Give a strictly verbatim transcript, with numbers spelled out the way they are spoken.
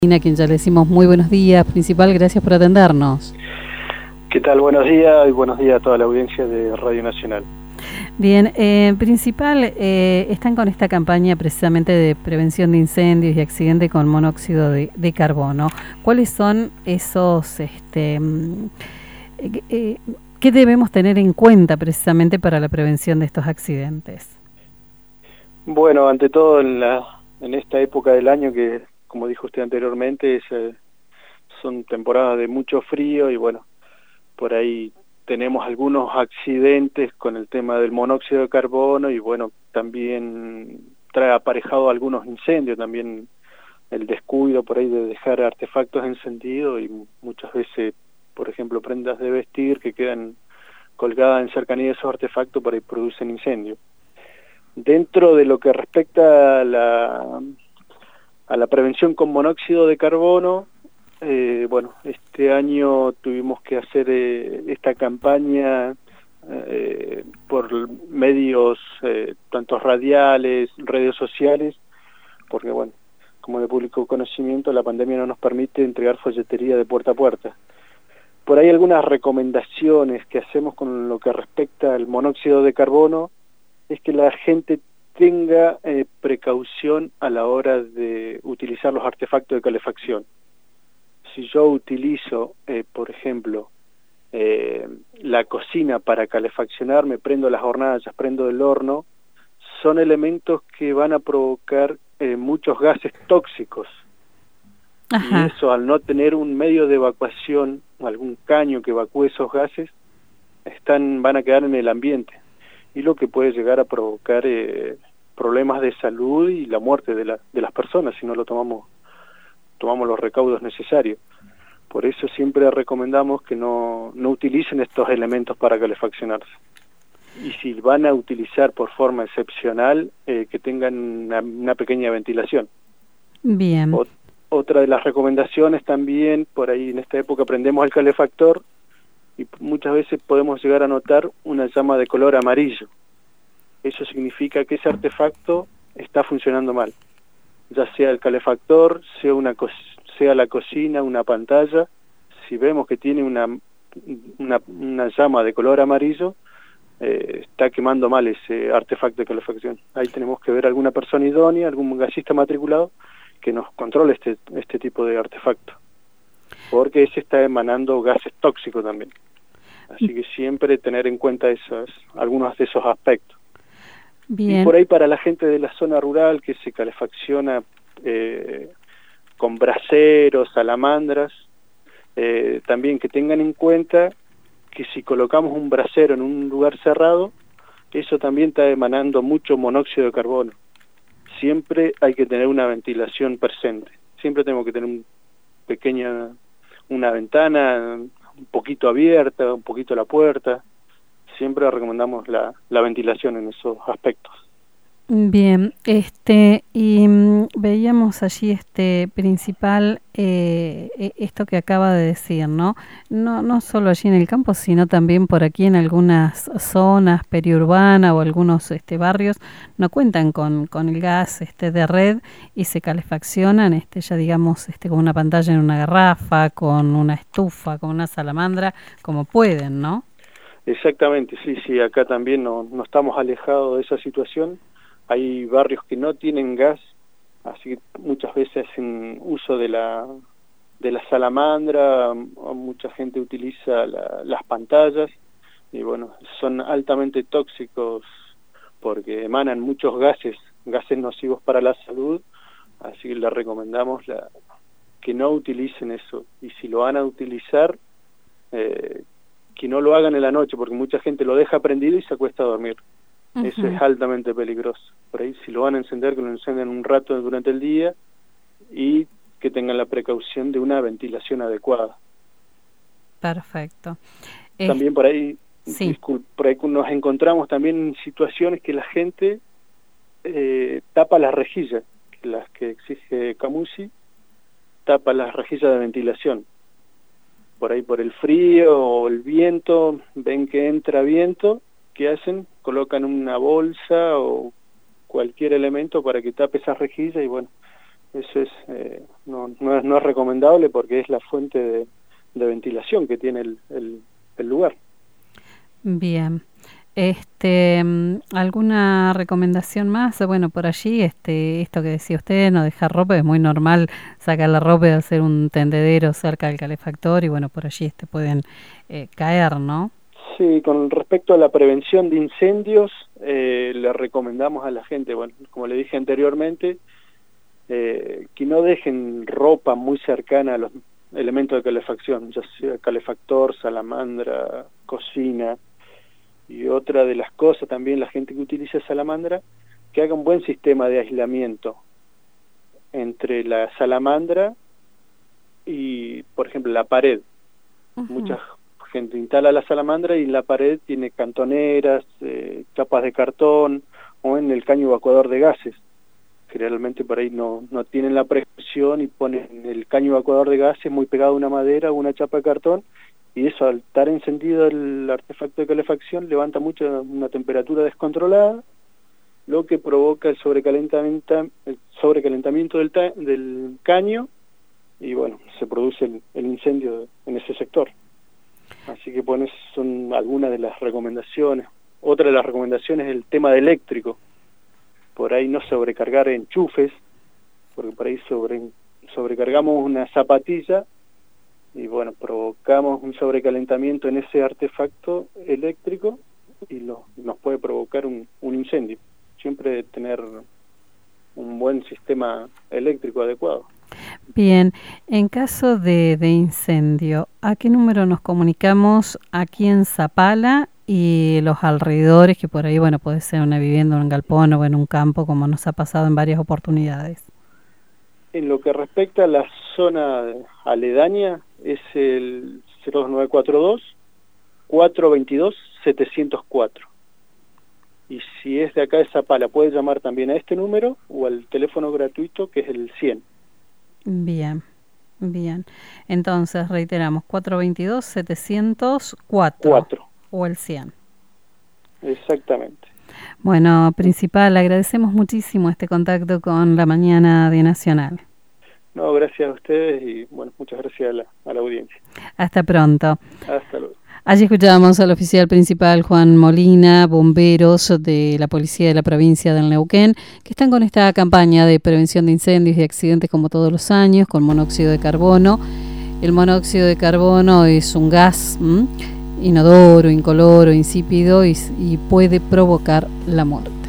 A quien ya le decimos muy buenos días, principal, gracias por atendernos. ¿Qué tal? Buenos días y buenos días a toda la audiencia de Radio Nacional. Bien, eh, principal, eh, están con esta campaña precisamente de prevención de incendios y accidentes con monóxido de, de carbono. ¿Cuáles son esos, este, eh, eh, qué debemos tener en cuenta precisamente para la prevención de estos accidentes? Bueno, ante todo en, la, en esta época del año que, como dijo usted anteriormente, es, eh, son temporadas de mucho frío y bueno, por ahí tenemos algunos accidentes con el tema del monóxido de carbono y bueno, también trae aparejado algunos incendios, también el descuido por ahí de dejar artefactos encendidos y muchas veces, por ejemplo, prendas de vestir que quedan colgadas en cercanía de esos artefactos por ahí producen incendios. Dentro de lo que respecta a la, a la prevención con monóxido de carbono, eh, bueno, este año tuvimos que hacer eh, esta campaña eh, por medios eh, tanto radiales, redes sociales, porque bueno, como de público conocimiento, la pandemia no nos permite entregar folletería de puerta a puerta. Por ahí algunas recomendaciones que hacemos con lo que respecta al monóxido de carbono es que la gente tenga eh, precaución a la hora de utilizar los artefactos de calefacción. Si yo utilizo, eh, por ejemplo, eh, la cocina para calefaccionar, me prendo las hornallas, prendo el horno, son elementos que van a provocar eh, muchos gases tóxicos. Ajá. Y eso, al no tener un medio de evacuación, algún caño que evacúe esos gases, están, van a quedar en el ambiente. Y lo que puede llegar a provocar eh, problemas de salud y la muerte de, la, de las personas si no lo tomamos tomamos los recaudos necesarios. Por eso siempre recomendamos que no, no utilicen estos elementos para calefaccionarse. Y si van a utilizar por forma excepcional, eh, que tengan una, una pequeña ventilación. Bien. O, otra de las recomendaciones también, por ahí en esta época prendemos el calefactor y muchas veces podemos llegar a notar una llama de color amarillo. Eso significa que ese artefacto está funcionando mal, ya sea el calefactor, sea una co sea la cocina, una pantalla. Si vemos que tiene una una, una llama de color amarillo, eh, está quemando mal ese artefacto de calefacción. Ahí tenemos que ver alguna persona idónea, algún gasista matriculado que nos controle este este tipo de artefacto, porque ese está emanando gases tóxicos también. Así que siempre tener en cuenta esos, algunos de esos aspectos. Bien. Y por ahí para la gente de la zona rural que se calefacciona eh, con braseros, salamandras, eh, también que tengan en cuenta que si colocamos un brasero en un lugar cerrado, eso también está emanando mucho monóxido de carbono. Siempre hay que tener una ventilación presente. Siempre tenemos que tener un pequeña, una ventana un poquito abierta, un poquito la puerta. Siempre recomendamos la, la ventilación en esos aspectos. Bien, este y mm, veíamos allí este principal eh, esto que acaba de decir, ¿no? No no solo allí en el campo, sino también por aquí en algunas zonas periurbanas o algunos este barrios no cuentan con con el gas este de red y se calefaccionan este ya digamos este con una pantalla en una garrafa, con una estufa, con una salamandra, como pueden, ¿no? Exactamente, sí, sí, acá también no, no estamos alejados de esa situación. Hay barrios que no tienen gas, así que muchas veces hacen uso de la de la salamandra, o mucha gente utiliza la, las pantallas, y bueno, son altamente tóxicos porque emanan muchos gases, gases nocivos para la salud, así que les recomendamos la, que no utilicen eso, y si lo van a utilizar, eh, que no lo hagan en la noche, porque mucha gente lo deja prendido y se acuesta a dormir. Uh-huh. Eso es altamente peligroso. Por ahí, si lo van a encender, que lo enciendan un rato durante el día y que tengan la precaución de una ventilación adecuada. Perfecto. También por ahí, sí. disculpe, por ahí nos encontramos también en situaciones que la gente eh, tapa las rejillas, las que exige Camusi, tapa las rejillas de ventilación. Por ahí por el frío o el viento, ven que entra viento, ¿qué hacen? Colocan una bolsa o cualquier elemento para que tape esa rejilla y bueno, eso es, eh, no, no es no es recomendable porque es la fuente de, de ventilación que tiene el, el, el lugar. Bien. Este, ¿alguna recomendación más? Bueno, por allí, este, esto que decía usted, no dejar ropa, es muy normal sacar la ropa y hacer un tendedero cerca del calefactor y bueno, por allí este pueden eh, caer, ¿no? Sí, con respecto a la prevención de incendios, eh, le recomendamos a la gente, bueno, como le dije anteriormente, eh, que no dejen ropa muy cercana a los elementos de calefacción, ya sea calefactor, salamandra, cocina. Y otra de las cosas también, la gente que utiliza salamandra, que haga un buen sistema de aislamiento entre la salamandra y, por ejemplo, la pared. Uh-huh. Mucha gente instala la salamandra y la pared tiene cantoneras, eh, capas de cartón, o en el caño evacuador de gases. Generalmente por ahí no, no tienen la presión y ponen el caño evacuador de gases muy pegado a una madera o una chapa de cartón, y eso, al estar encendido el artefacto de calefacción, levanta mucho una temperatura descontrolada, lo que provoca el sobrecalentamiento, el sobrecalentamiento del, ta del caño, y bueno, se produce el, el incendio en ese sector. Así que bueno, esas son algunas de las recomendaciones. Otra de las recomendaciones es el tema de eléctrico. Por ahí no sobrecargar enchufes, porque por ahí sobre, sobrecargamos una zapatilla, y bueno, provocamos un sobrecalentamiento en ese artefacto eléctrico y lo, nos puede provocar un, un incendio. Siempre tener un buen sistema eléctrico adecuado. Bien, en caso de, de incendio, ¿a qué número nos comunicamos aquí en Zapala y los alrededores, que por ahí, bueno, puede ser una vivienda, un galpón o en un campo, como nos ha pasado en varias oportunidades? En lo que respecta a la zona aledaña, es el cero dos nueve cuatro dos, cuatro dos dos, siete cero cuatro. Y si es de acá de Zapala, puede llamar también a este número o al teléfono gratuito, que es el cien. Bien, bien. Entonces, reiteramos, cuatro dos dos, siete cero cuatro o el cien. Exactamente. Bueno, principal, agradecemos muchísimo este contacto con la mañana de Nacional. No, gracias a ustedes y bueno, muchas gracias a la, a la audiencia. Hasta pronto. Hasta luego. Allí escuchábamos al oficial principal Juan Molina, bomberos de la policía de la provincia del Neuquén, que están con esta campaña de prevención de incendios y accidentes como todos los años, con monóxido de carbono. El monóxido de carbono es un gas ¿m? inodoro, incoloro, insípido y, y puede provocar la muerte.